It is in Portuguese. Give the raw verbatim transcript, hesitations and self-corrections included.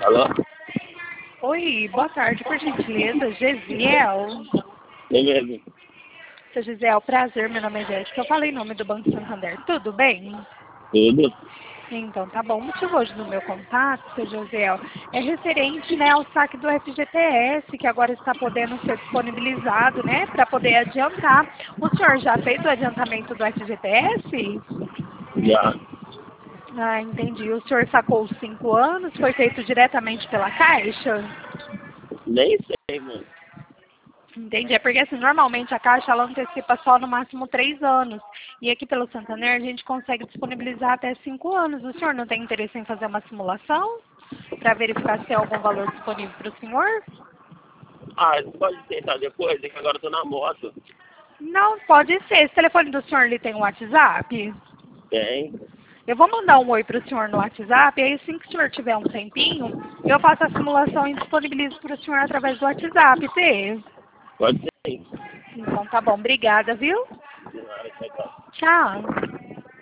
Alô? Oi, boa tarde, por gentileza, Gesiel. É mesmo? Seu Gesiel, prazer, meu nome é Jéssica. Eu falei em nome do Banco Santander, tudo bem? Tudo? Então, tá bom. O motivo hoje do meu contato, seu Gesiel, é referente, né, ao saque do F G T S, que agora está podendo ser disponibilizado, né, para poder adiantar. O senhor já fez o adiantamento do F G T S? Já. Ah, entendi. O senhor sacou os cinco anos? Foi feito diretamente pela Caixa? Nem sei, mano. Entendi. É porque, assim, normalmente a Caixa, ela antecipa só no máximo três anos. E aqui pelo Santander, a gente consegue disponibilizar até cinco anos. O senhor não tem interesse em fazer uma simulação para verificar se tem algum valor disponível para o senhor? Ah, você pode tentar depois? É que agora eu tô na moto. Não, pode ser. Esse telefone do senhor, ele tem um WhatsApp? Tem? Eu vou mandar um oi para o senhor no WhatsApp, aí assim que o senhor tiver um tempinho, eu faço a simulação e disponibilizo para o senhor através do WhatsApp, Tê? Pode ser. Então tá bom, obrigada, viu? De nada, tchau, tchau. Tchau.